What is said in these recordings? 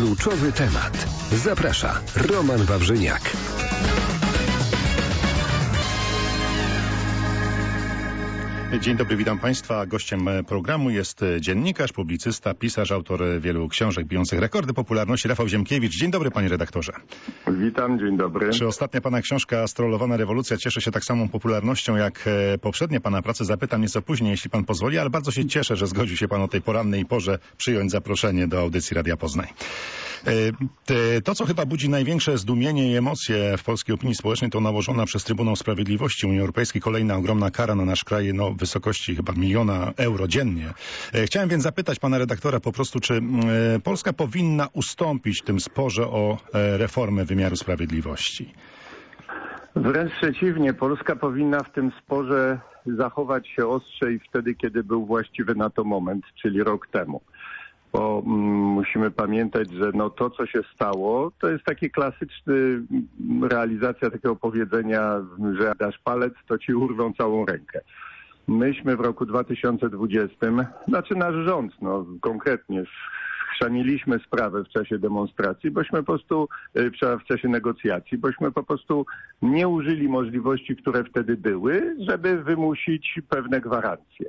Kluczowy temat. Zaprasza Roman Wawrzyniak. Dzień dobry, witam Państwa. Gościem programu jest dziennikarz, publicysta, pisarz, autor wielu książek bijących rekordy popularności, Rafał Ziemkiewicz. Dzień dobry, panie redaktorze. Witam, dzień dobry. Czy ostatnia pana książka Strollowana rewolucja cieszy się tak samą popularnością jak poprzednie pana prace? Zapytam nieco później, jeśli pan pozwoli, ale bardzo się cieszę, że zgodził się pan o tej porannej porze przyjąć zaproszenie do audycji Radia Poznań. To, co chyba budzi największe zdumienie i emocje w polskiej opinii społecznej, to nałożona przez Trybunał Sprawiedliwości Unii Europejskiej kolejna ogromna kara na nasz kraj, w wysokości chyba 1 000 000 euro dziennie. Chciałem więc zapytać pana redaktora po prostu, czy Polska powinna ustąpić w tym sporze o reformę wymiaru sprawiedliwości? Wręcz przeciwnie, Polska powinna w tym sporze zachować się ostrzej wtedy, kiedy był właściwy na to moment, czyli rok temu. Bo musimy pamiętać, że to, co się stało, to jest taki klasyczny realizacja takiego powiedzenia, że dasz palec, to ci urwą całą rękę. Myśmy w roku 2020, nasz rząd, konkretnie, chrzaniliśmy sprawę w czasie demonstracji, bośmy po prostu, w czasie negocjacji, bośmy po prostu nie użyli możliwości, które wtedy były, żeby wymusić pewne gwarancje.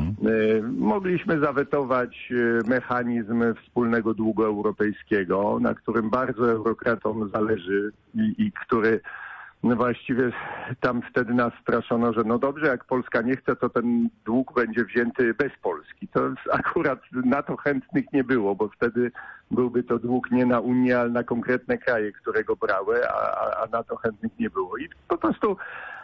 Mogliśmy zawetować mechanizm wspólnego długu europejskiego, na którym bardzo eurokratom zależy i który właściwie tam wtedy nas straszono, że dobrze, jak Polska nie chce, to ten dług będzie wzięty bez Polski. To akurat na to chętnych nie było, bo wtedy byłby to dług nie na Unię, ale na konkretne kraje, które go brały, a na to chętnych nie było. I po prostu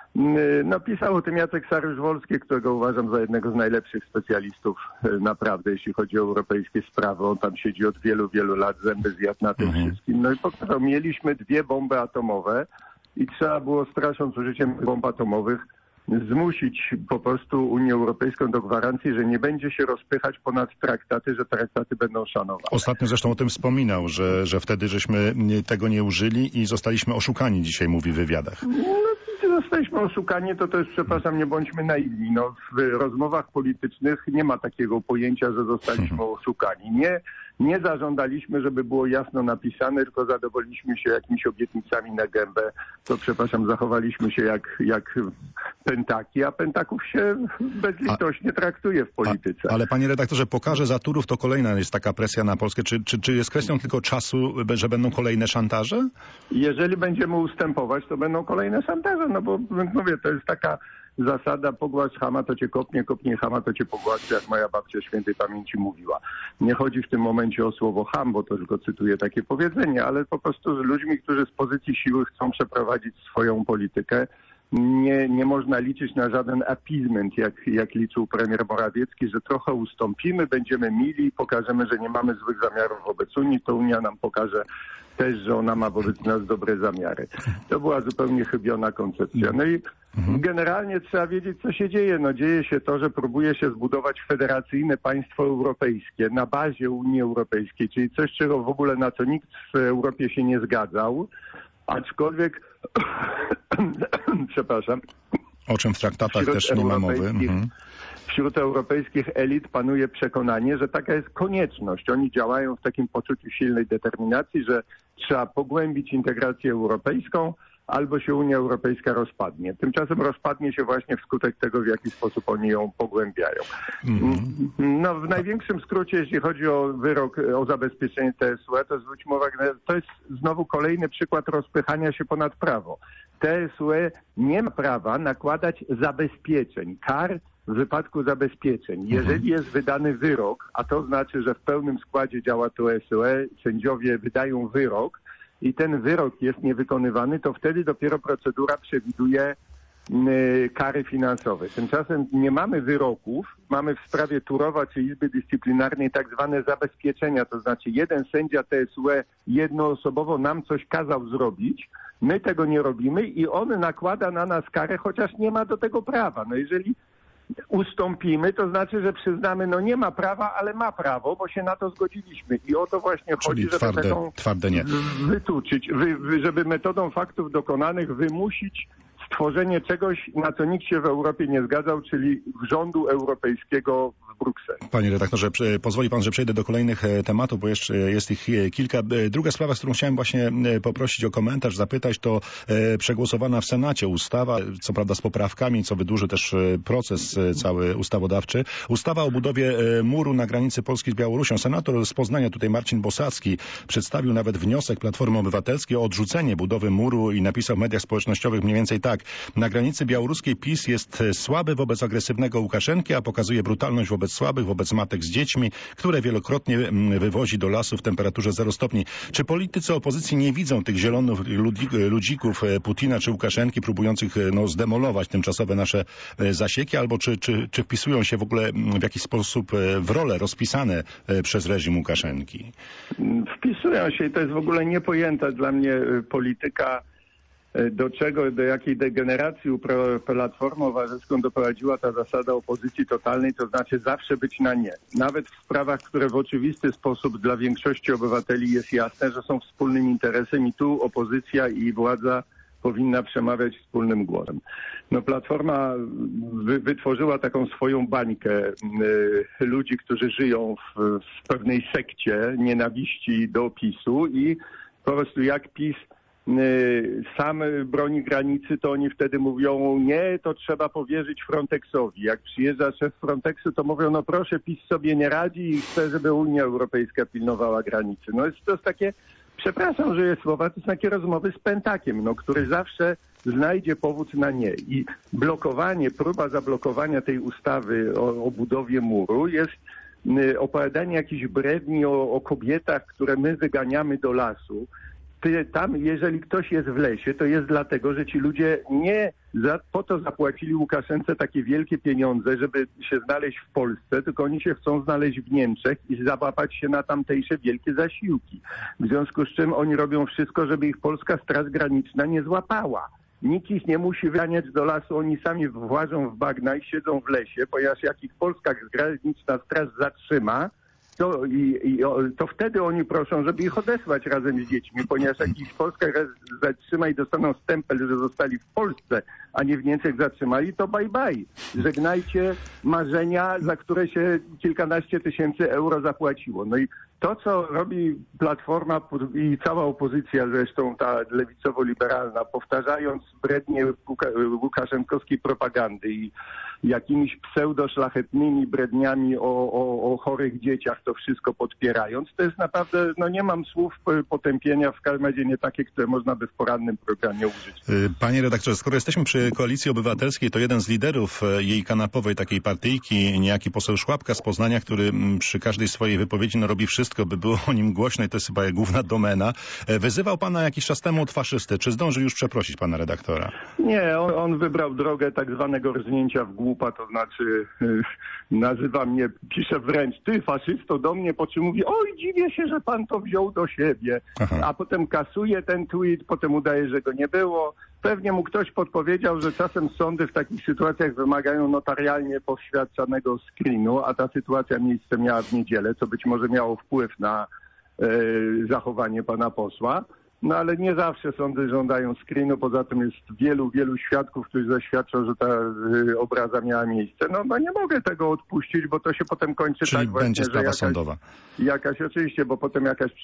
pisał o tym Jacek Saryusz-Wolski, którego uważam za jednego z najlepszych specjalistów naprawdę, jeśli chodzi o europejskie sprawy. On tam siedzi od wielu, wielu lat, zęby zjadł na tym wszystkim. I pokazał, mieliśmy 2 bomby atomowe, i trzeba było, strasząc użyciem bomb atomowych, zmusić po prostu Unię Europejską do gwarancji, że nie będzie się rozpychać ponad traktaty, że traktaty będą szanowane. Ostatnio zresztą o tym wspominał, że wtedy żeśmy tego nie użyli i zostaliśmy oszukani, dzisiaj mówi w wywiadach. Zostaliśmy oszukani, to jest, przepraszam, nie bądźmy naiwni. W rozmowach politycznych nie ma takiego pojęcia, że zostaliśmy oszukani. Nie zażądaliśmy, żeby było jasno napisane, tylko zadowoliliśmy się jakimiś obietnicami na gębę. To, przepraszam, zachowaliśmy się jak pętaki, a pętaków się bezlitośnie traktuje w polityce. Ale panie redaktorze, pokażę za Turów, to kolejna jest taka presja na Polskę. Czy jest kwestią tylko czasu, że będą kolejne szantaże? Jeżeli będziemy ustępować, to będą kolejne szantaże, bo mówię, to jest taka zasada, pogładź chama, to cię kopnie, kopnie chama, to cię pogładź, jak moja babcia świętej pamięci mówiła. Nie chodzi w tym momencie o słowo cham, bo to tylko cytuję takie powiedzenie, ale po prostu z ludźmi, którzy z pozycji siły chcą przeprowadzić swoją politykę. Nie można liczyć na żaden appeasement, jak liczył premier Morawiecki, że trochę ustąpimy, będziemy mili, pokażemy, że nie mamy złych zamiarów wobec Unii, to Unia nam pokaże też, że ona ma wobec nas dobre zamiary. To była zupełnie chybiona koncepcja. I generalnie trzeba wiedzieć, co się dzieje. Dzieje się to, że próbuje się zbudować federacyjne państwo europejskie na bazie Unii Europejskiej, czyli coś, czego w ogóle na co nikt w Europie się nie zgadzał, aczkolwiek przepraszam. O czym w traktatach też nie ma mowy. Wśród europejskich elit panuje przekonanie, że taka jest konieczność. Oni działają w takim poczuciu silnej determinacji, że trzeba pogłębić integrację europejską, albo się Unia Europejska rozpadnie. Tymczasem rozpadnie się właśnie wskutek tego, w jaki sposób oni ją pogłębiają. W największym skrócie, jeśli chodzi o wyrok o zabezpieczenie TSUE, to zwróćmy uwagę, to jest znowu kolejny przykład rozpychania się ponad prawo. TSUE nie ma prawa nakładać zabezpieczeń, kar w wypadku zabezpieczeń. Jeżeli jest wydany wyrok, a to znaczy, że w pełnym składzie działa TSUE, sędziowie wydają wyrok, i ten wyrok jest niewykonywany, to wtedy dopiero procedura przewiduje kary finansowe. Tymczasem nie mamy wyroków, mamy w sprawie Turowa czy Izby Dyscyplinarnej tak zwane zabezpieczenia, to znaczy jeden sędzia TSUE jednoosobowo nam coś kazał zrobić, my tego nie robimy i on nakłada na nas karę, chociaż nie ma do tego prawa. Jeżeli ustąpimy, to znaczy, że przyznamy, nie ma prawa, ale ma prawo, bo się na to zgodziliśmy. I o to właśnie chodzi, żeby twarde nie. wytuczyć, żeby metodą faktów dokonanych wymusić stworzenie czegoś, na co nikt się w Europie nie zgadzał, czyli rządu europejskiego w Brukseli. Panie redaktorze, pozwoli pan, że przejdę do kolejnych tematów, bo jeszcze jest ich kilka. Druga sprawa, z którą chciałem właśnie poprosić o komentarz, zapytać, to przegłosowana w Senacie ustawa, co prawda z poprawkami, co wydłuży też proces cały ustawodawczy. Ustawa o budowie muru na granicy Polski z Białorusią. Senator z Poznania, tutaj Marcin Bosacki, przedstawił nawet wniosek Platformy Obywatelskiej o odrzucenie budowy muru i napisał w mediach społecznościowych mniej więcej tak. Na granicy białoruskiej PiS jest słaby wobec agresywnego Łukaszenki, a pokazuje brutalność wobec słabych, wobec matek z dziećmi, które wielokrotnie wywozi do lasu w temperaturze 0 stopni. Czy politycy opozycji nie widzą tych zielonych ludzików Putina czy Łukaszenki próbujących zdemolować tymczasowe nasze zasieki, albo czy wpisują się w ogóle w jakiś sposób w role rozpisane przez reżim Łukaszenki? Wpisują się i to jest w ogóle niepojęta dla mnie polityka, do jakiej degeneracji Platformę Obywatelską doprowadziła ta zasada opozycji totalnej, to znaczy zawsze być na nie. Nawet w sprawach, które w oczywisty sposób dla większości obywateli jest jasne, że są wspólnym interesem i tu opozycja i władza powinna przemawiać wspólnym głosem. Platforma wytworzyła taką swoją bańkę ludzi, którzy żyją w pewnej sekcie nienawiści do PiS-u i po prostu jak PiS sam broni granicy, to oni wtedy mówią, nie, to trzeba powierzyć Frontexowi. Jak przyjeżdża szef Frontexu, to mówią, proszę, PiS sobie nie radzi i chce, żeby Unia Europejska pilnowała granicy. To jest takie, przepraszam, że jest słowa, to są takie rozmowy z pętakiem, który zawsze znajdzie powód na nie. I próba zablokowania tej ustawy o budowie muru jest opowiadanie jakichś bredni o kobietach, które my wyganiamy do lasu. Tam, jeżeli ktoś jest w lesie, to jest dlatego, że ci ludzie nie po to zapłacili Łukaszence takie wielkie pieniądze, żeby się znaleźć w Polsce, tylko oni się chcą znaleźć w Niemczech i załapać się na tamtejsze wielkie zasiłki. W związku z czym oni robią wszystko, żeby ich polska Straż Graniczna nie złapała. Nikt ich nie musi wyganiać do lasu, oni sami włażą w bagna i siedzą w lesie, ponieważ jak ich polska graniczna straż zatrzyma, to wtedy oni proszą, żeby ich odesłać razem z dziećmi, ponieważ jak ich Polska zatrzyma i dostaną stempel, że zostali w Polsce, a nie w Niemczech zatrzymali, to bye bye. Żegnajcie marzenia, za które się kilkanaście tysięcy euro zapłaciło. I to, co robi Platforma i cała opozycja, zresztą ta lewicowo-liberalna, powtarzając brednie łukaszenkowskiej propagandy i jakimiś pseudoszlachetnymi bredniami o chorych dzieciach, to wszystko podpierając, to jest naprawdę, nie mam słów potępienia, w każdym razie nie takie, które można by w porannym programie użyć. Panie redaktorze, skoro jesteśmy przy Koalicji Obywatelskiej, to jeden z liderów jej kanapowej takiej partyjki, niejaki poseł Szłapka z Poznania, który przy każdej swojej wypowiedzi robi wszystko, by było o nim głośno i to jest chyba główna domena, wyzywał pana jakiś czas temu od faszysty. Czy zdąży już przeprosić pana redaktora? Nie, on wybrał drogę tak zwanego rżnięcia w głupa, to znaczy nazywa mnie, pisze wręcz, ty faszysto do mnie, po czym mówi, oj, dziwię się, że pan to wziął do siebie. Aha. A potem kasuje ten tweet, potem udaje, że go nie było. Pewnie mu ktoś podpowiedział, że czasem sądy w takich sytuacjach wymagają notarialnie poświadczanego screenu, a ta sytuacja miejsce miała w niedzielę, co być może miało wpływ na zachowanie pana posła. Ale nie zawsze sądy żądają screenu, poza tym jest wielu świadków, którzy zaświadczą, że ta obraza miała miejsce. Nie mogę tego odpuścić, bo to się potem kończy. Czyli tak właśnie, będzie sprawa sądowa. Oczywiście, bo potem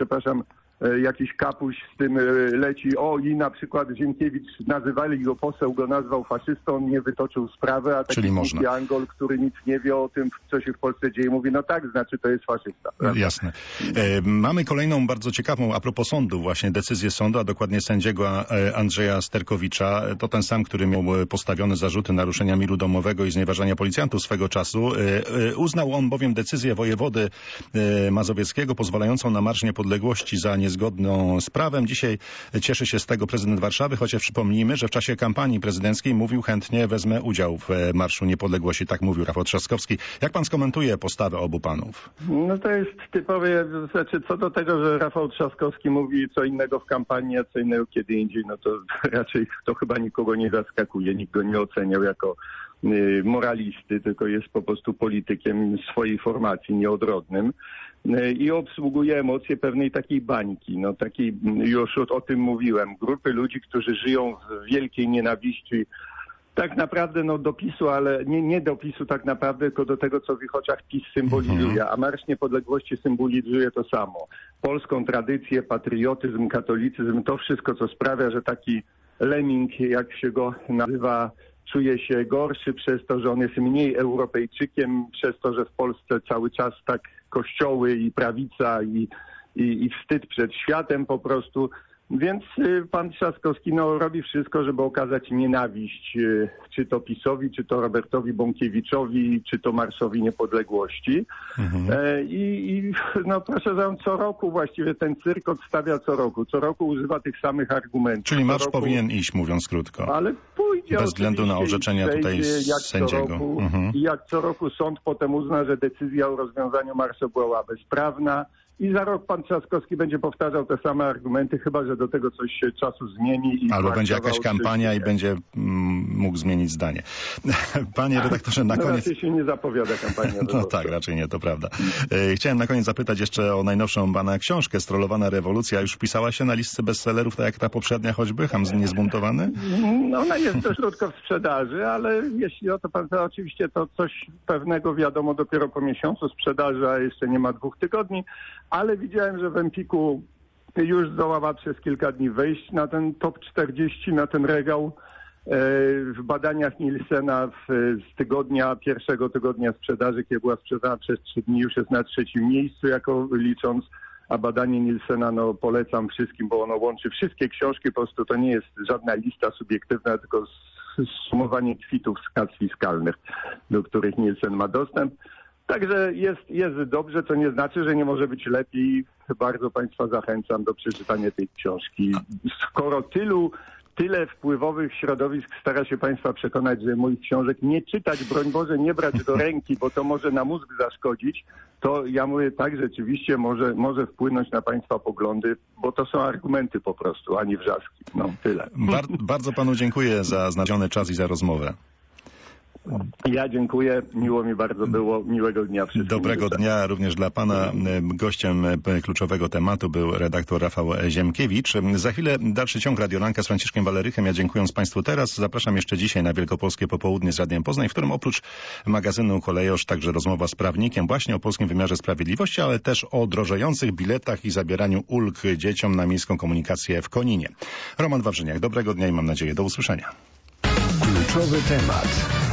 jakiś kapuś z tym leci. I na przykład Zienkiewicz nazywali go, poseł go nazwał faszystą, on nie wytoczył sprawy, a taki Angol, który nic nie wie o tym, co się w Polsce dzieje, mówi, tak, znaczy to jest faszysta. Prawda? Jasne. Mamy kolejną bardzo ciekawą, a propos sądu, właśnie decyzję sądu, a dokładnie sędziego Andrzeja Sterkowicza. To ten sam, który miał postawione zarzuty naruszenia miru domowego i znieważania policjantów swego czasu. Uznał on bowiem decyzję wojewody mazowieckiego pozwalającą na Marsz Niepodległości za niezgodną z prawem. Dzisiaj cieszy się z tego prezydent Warszawy, chociaż przypomnijmy, że w czasie kampanii prezydenckiej mówił, chętnie wezmę udział w Marszu Niepodległości. Tak mówił Rafał Trzaskowski. Jak pan skomentuje postawę obu panów? To jest typowe, co do tego, że Rafał Trzaskowski mówi co innego w kampanii, a co innego kiedy indziej, to raczej to chyba nikogo nie zaskakuje. Nikt go nie oceniał jako moralisty, tylko jest po prostu politykiem swojej formacji, nieodrodnym. I obsługuje emocje pewnej takiej bańki, no takiej, już o tym mówiłem, grupy ludzi, którzy żyją w wielkiej nienawiści, tak naprawdę do PiS-u, ale nie do PiS-u tak naprawdę, tylko do tego, co w ich oczach PiS symbolizuje, a Marsz Niepodległości symbolizuje to samo. Polską tradycję, patriotyzm, katolicyzm, to wszystko, co sprawia, że taki lemming, jak się go nazywa, czuje się gorszy przez to, że on jest mniej Europejczykiem, przez to, że w Polsce cały czas tak kościoły i prawica i wstyd przed światem po prostu. Więc pan Trzaskowski robi wszystko, żeby okazać nienawiść, czy to PiS-owi, czy to Robertowi Bąkiewiczowi, czy to Marszowi Niepodległości. Proszę za co roku właściwie ten cyrk odstawia co roku. Co roku używa tych samych argumentów. Czyli marsz powinien iść, mówiąc krótko. Ale pójdzie bez względu na orzeczenia tutaj sędziego. I jak co roku sąd potem uzna, że decyzja o rozwiązaniu marszu była bezprawna. I za rok pan Trzaskowski będzie powtarzał te same argumenty, chyba że do tego coś się czasu zmieni. Albo będzie jakaś kampania i będzie mógł zmienić zdanie. Panie redaktorze, na koniec... Raczej się nie zapowiada kampania. No tak, raczej nie, to prawda. Chciałem na koniec zapytać jeszcze o najnowszą pana książkę, Strollowana rewolucja. Już wpisała się na listę bestsellerów, tak jak ta poprzednia choćby, Ham niezbuntowany? No ona jest dość krótko w sprzedaży, ale jeśli o to pan pyta, oczywiście to coś pewnego wiadomo dopiero po miesiącu sprzedaży, a jeszcze nie ma 2 tygodni. Ale widziałem, że w Empiku już zdołała przez kilka dni wejść na ten top 40, na ten regał. W badaniach Nielsena z pierwszego tygodnia sprzedaży, kiedy była sprzedana przez 3 dni, już jest na 3. miejscu, jako licząc, a badanie Nielsena polecam wszystkim, bo ono łączy wszystkie książki, po prostu to nie jest żadna lista subiektywna, tylko zsumowanie kwitów z kas fiskalnych, do których Nielsen ma dostęp. Także jest dobrze, co nie znaczy, że nie może być lepiej. Bardzo Państwa zachęcam do przeczytania tej książki. Skoro tyle wpływowych środowisk stara się Państwa przekonać, że moich książek nie czytać, broń Boże, nie brać do ręki, bo to może na mózg zaszkodzić, to ja mówię tak, rzeczywiście może wpłynąć na Państwa poglądy, bo to są argumenty po prostu, a nie wrzaski. No, tyle. Bardzo Panu dziękuję za znaleziony czas i za rozmowę. Ja dziękuję, miło mi bardzo było, miłego dnia wszystkim. Dobrego dnia również dla Pana. Gościem kluczowego tematu był redaktor Rafał Ziemkiewicz. Za chwilę dalszy ciąg Radiolanka z Franciszkiem Walerychem. Ja dziękując Państwu teraz, zapraszam jeszcze dzisiaj na Wielkopolskie Popołudnie z Radiem Poznań, w którym oprócz magazynu Kolejosz także rozmowa z prawnikiem właśnie o polskim wymiarze sprawiedliwości, ale też o drożejących biletach i zabieraniu ulg dzieciom na miejską komunikację w Koninie. Roman Wawrzyniak, dobrego dnia i mam nadzieję do usłyszenia. Kluczowy temat.